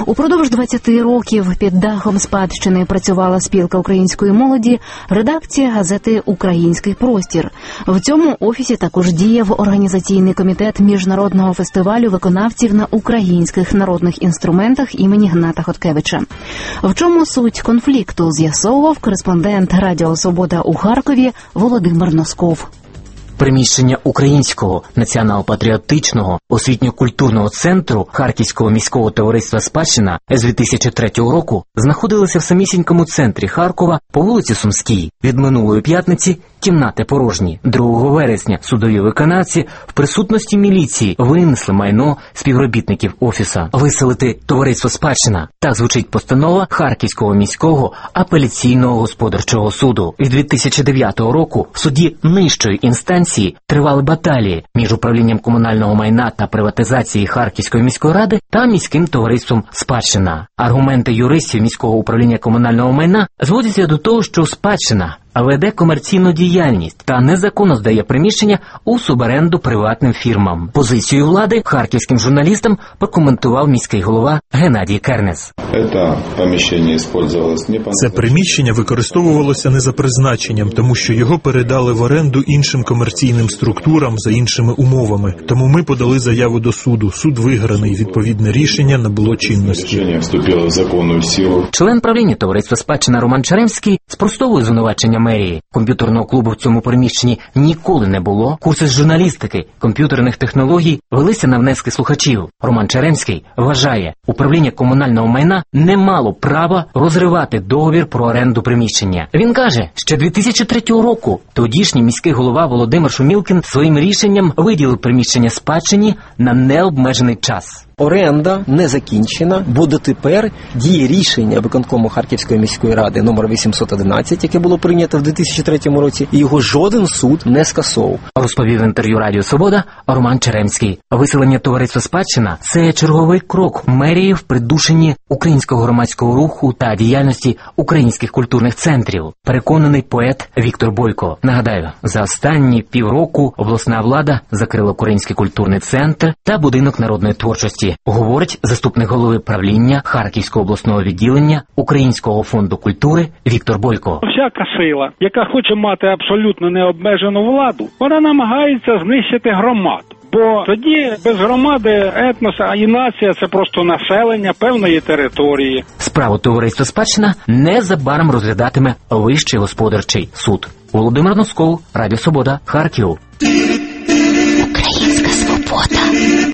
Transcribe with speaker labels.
Speaker 1: Упродовж 20 років під дахом спадщини працювала спілка української молоді, редакція газети «Український простір». В цьому офісі також діяв організаційний комітет міжнародного фестивалю виконавців на українських народних інструментах імені Гната Хоткевича. В чому суть конфлікту, з'ясовував кореспондент Радіо Свобода у Харкові Володимир Носков.
Speaker 2: Приміщення Українського націонал-патріотичного освітньо-культурного центру Харківського міського товариства «Спадщина» з 2003 року знаходилося в самісінькому центрі Харкова по вулиці Сумській. Від минулої п'ятниці кімнати порожні. 2 вересня судові виконавці в присутності міліції винесли майно співробітників офіса. Виселити товариство «Спадщина» – так звучить постанова Харківського міського апеляційного господарчого суду. Від 2009 року в суді нижчої інстанції тривали баталії між управлінням комунального майна та приватизації Харківської міської ради та міським товариством «Спадщина». Аргументи юристів міського управління комунального майна зводяться до того, що «Спадщина» веде комерційну діяльність та незаконно здає приміщення у суборенду приватним фірмам. Позицію влади харківським журналістам прокоментував міський голова Геннадій Кернес.
Speaker 3: Це приміщення використовувалося не за призначенням, тому що його передали в оренду іншим комерційним структурам за іншими умовами. Тому ми подали заяву до суду. Суд виграний. Відповідне рішення набуло чинності.
Speaker 2: Член правління товариства «Спадщина» Роман Черемський спростовує звинувачення мерії. Комп'ютерного клубу в цьому приміщенні ніколи не було. Курси з журналістики, комп'ютерних технологій велися на внески слухачів. Роман Черемський вважає, управління комунального майна не мало права розривати договір про оренду приміщення. Він каже, що 2003 року тодішній міський голова Володимир Шумілкін своїм рішенням виділив приміщення «Спадщині» на необмежений час.
Speaker 4: Оренда не закінчена, бо дотепер діє рішення виконкому Харківської міської ради номер 811, яке було прийнято в 2003 році, і його жоден суд не скасовував.
Speaker 2: Розповів в інтерв'ю Радіо Свобода Роман Черемський. Виселення товариства «Спадщина» – це черговий крок мерії в придушенні українського громадського руху та діяльності українських культурних центрів. Переконаний поет Віктор Бойко. Нагадаю, за останні півроку обласна влада закрила Український культурний центр та будинок народної творчості. Говорить заступник голови правління Харківського обласного відділення Українського фонду культури Віктор Бойко.
Speaker 5: Всяка сила, яка хоче мати абсолютно необмежену владу, вона намагається знищити громаду. Бо тоді без громади етнос, а і нація – це просто населення певної території.
Speaker 2: Справу товариства «Спадщина» незабаром розглядатиме Вищий господарчий суд. Володимир Носков, Радіо Свобода, Харків.